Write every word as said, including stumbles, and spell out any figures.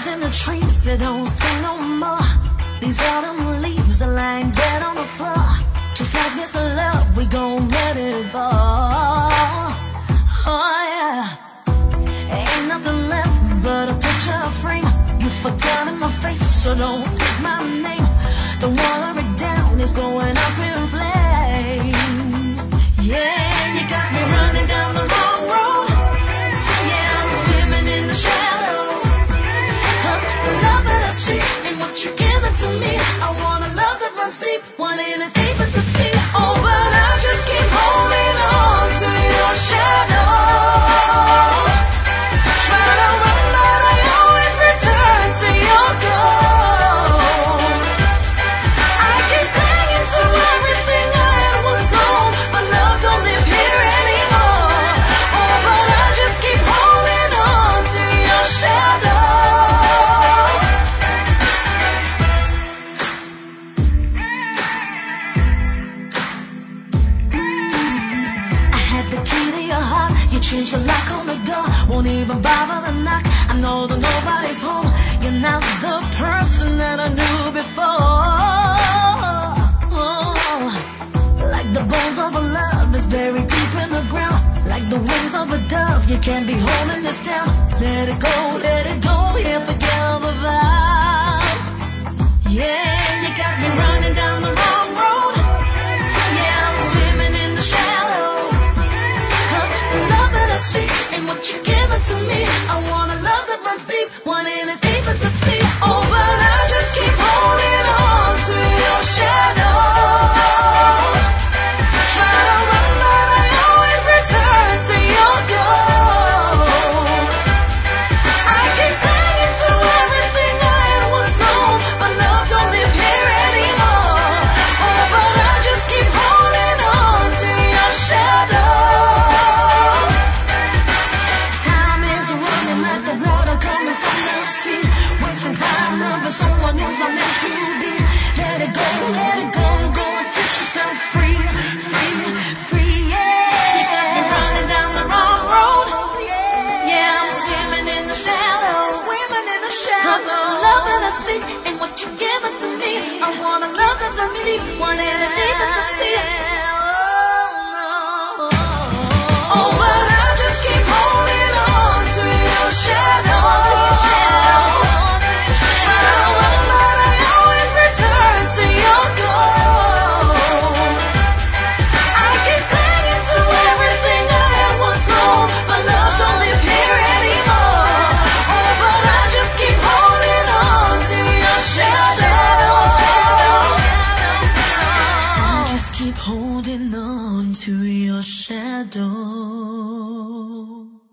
birds in the trees, they don't sing no more. These autumn leaves are lying dead on the floor. Just like Mister Love, we gon' let it fall. Oh yeah. Ain't nothing left but a picture frame. You forgot my face, so don't speak my name. Don't water it down, it's going up in flames. Yeah, you got me running down the wrong road. Yeah, I'm swimming in the shadows. Cause the love that I see ain't what you're giving to me. I want a love that runs deep, one in as deep as the sea. Oh, but I just keep holding on to your shadow. Try to run, but I always return to your ghost. I keep clinging to everything I had once known, but love don't live here anymore. Oh, but I just keep holding on to your shadow. I had the key to your heart, you changed the lock on the door, won't even bother to knock. I know that nobody's home, you're not the person that I knew before. Oh, like the bones of a love is buried deep in the ground, like the wings of a dove, you can't be holding this down. Let it go, let it go, yeah, forget all the vibes. Yeah, you got me running down the wrong road. Yeah, I'm swimming in the shallows. Cause the love that I see ain't what you're giving to me. I want a love that runs deep, one in as deep as the sea. Oh, but I just keep holding on to your shadow. Try to run, but I always return to your ghost. I keep clinging to everything I had once known, but love don't live here anymore. Oh, but I just keep holding on to your shadow. Time is running like the water coming from the sea. Wasting time loving someone who's not meant to be. Let it go, let it go, go and set yourself free, free, free, yeah. You got me running down the wrong road. Yeah, I'm swimming in the shallows, swimming in the shallows. Cause the love that I see ain't what you're giving to me. I want a love that's runs deep, one in as deep as the sea. Oh, but I just keep holding on to your shadow. Try to run, but I always return to your ghost. I keep clinging to everything I had once known, but love don't live here anymore. Oh, but I just keep holding on to your shadow. I just keep holding on to your shadow.